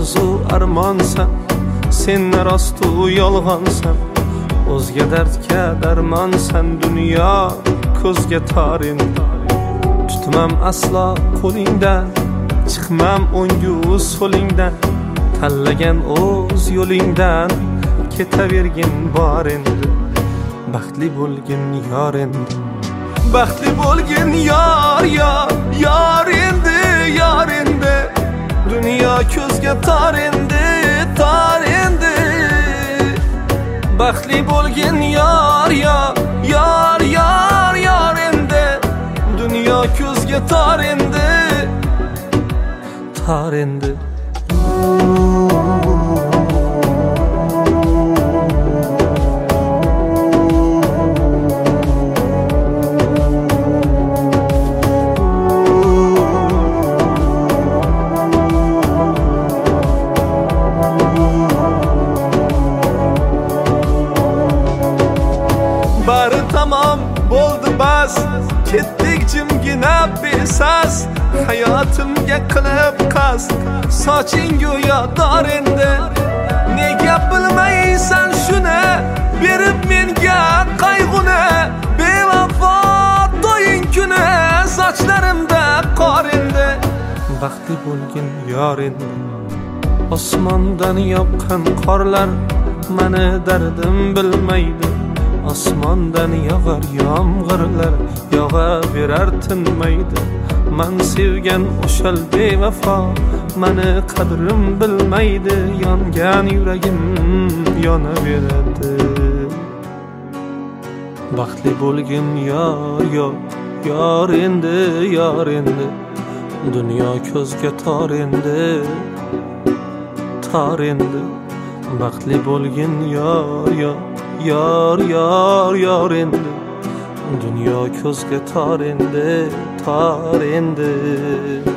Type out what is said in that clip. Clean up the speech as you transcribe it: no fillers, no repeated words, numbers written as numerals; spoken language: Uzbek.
orzu armonsan, sen rostu yolg'onsan, o'zga dardga darmonsan. Dunyo ko'zga tor endi, tutmam aslo qo'lingdan, chiqmam o'ngu so'lingdan. Tanlagan o'z yo'lingdan ketavergin bor endi. Baxtli bo'lgin yor endi, baxtli bo'lgin yor, yor, yor endi, yor endi. Dunyo ko'zga tor endi, tor endi. Baxtli bo'lgin yor, yor, yor, yor, yor endi. Dunyo ko'zga tor endi, tor endi. Bari tamam bo'ldi bas, ketdik jimgina besas. Hayotimga qilib qasd, soching go'yo dor endi. Nega bilmaysan shuni, berib menga qayg'uni. Bevafo to'ying kuni, sochlarimda qor endi. Baxtli bo'lgin yor endi, osmondan yoqqan qorlar meni dardim bilmaydi. Osmondan yog'ar yomg'irlar, yog'averar tinmaydi. Men sevgan o'shal bevafo meni qadrim bilmaydi. Yongan yuragim yonaveradi. Baxtli bo'lgin yor, yor, yor endi, yor endi. Dunyo ko'zga tor endi, tor endi. Baxtli bo'lgin yor, yor, yor, yor, yor endi. Dunyo ko'zga tor endi, tor endi.